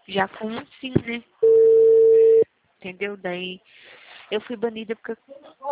já com um sim, né? Entendeu? Daí eu fui banida porque...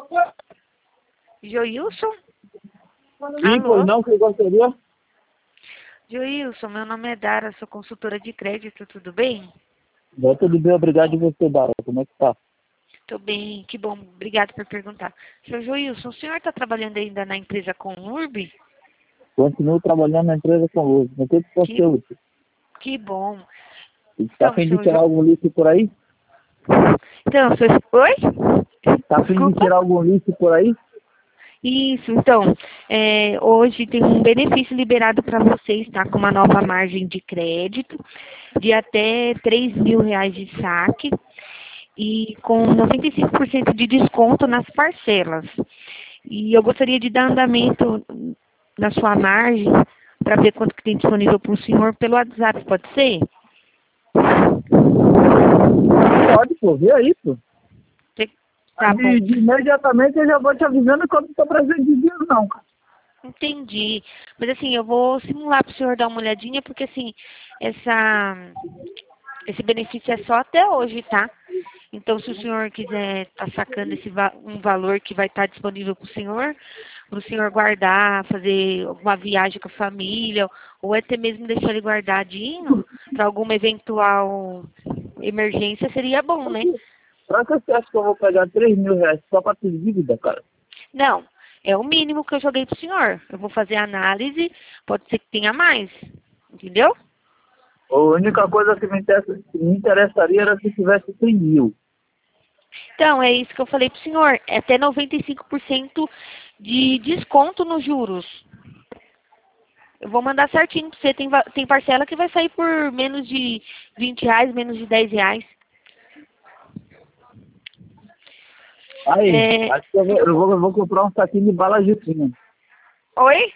Joilson? Sim, pois Alô? não, que eu gostaria. Joilson, meu nome é Dara, sou consultora de crédito, tudo bem? Vai tudo bem, obrigado e você, Dara. Como é que tá? Tô bem, que bom, obrigado por perguntar. Seu Joilson, o senhor está trabalhando ainda na empresa Conurb? Continuo trabalhando na empresa com luz. Não tem que ser Que, seu. que bom. Tá a Então, fim de seu tirar Jo... algum lixo por aí? Então, seu... Oi? Tá a fim de Desculpa? tirar algum lixo por aí? Isso, então, hoje tem um benefício liberado para vocês, tá? Com uma nova margem de crédito de até R$ 3.000 de saque e com 95% de desconto nas parcelas. E eu gostaria de dar andamento na sua margem para ver quanto que tem disponível para o senhor pelo WhatsApp, pode ser? Pode, pô, vê aí, pô. Tá bom, Imediatamente eu já vou te avisando que eu não tô presente de dinheiro, não, cara. entendi. Mas assim, eu vou simular para o senhor dar uma olhadinha, porque assim, esse benefício é só até hoje, tá? Então, se o senhor quiser estar sacando um valor que vai estar disponível para o senhor guardar, fazer alguma viagem com a família, ou até mesmo deixar ele guardadinho para alguma eventual emergência, seria bom, né? Pra que você acha que eu vou pegar R$ 3.000 só pra ter dívida, cara? Não, é o mínimo que eu joguei para o senhor. Eu vou fazer a análise, pode ser que tenha mais, entendeu? A única coisa que me interessaria era se tivesse 100 mil. Então, é isso que eu falei para o senhor. É até 95% de desconto nos juros. Eu vou mandar certinho pra você. Tem parcela que vai sair por menos de R$ 20, menos de R$ 10. Aí, É... acho que eu vou comprar um saquinho de bala Jutinha. Oi?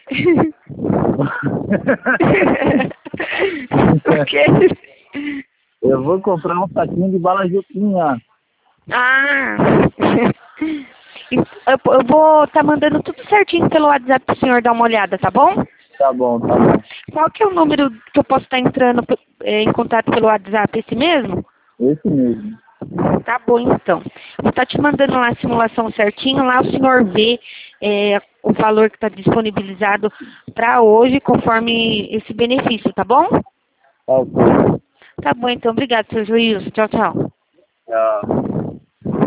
O quê? Eu vou comprar um saquinho de bala Jutinha. Ah! Eu vou estar mandando tudo certinho pelo WhatsApp pro senhor dar uma olhada, tá bom? Tá bom, tá bom. Qual que é o número que eu posso estar entrando em contato pelo WhatsApp? Esse mesmo? Esse mesmo. Tá bom, então. Vou estar te mandando lá a simulação certinho. Lá o senhor vê o valor que está disponibilizado para hoje, conforme esse benefício, tá bom? Tá ok. Tá bom, então. Obrigado, seu juiz. Tchau, tchau. Tchau.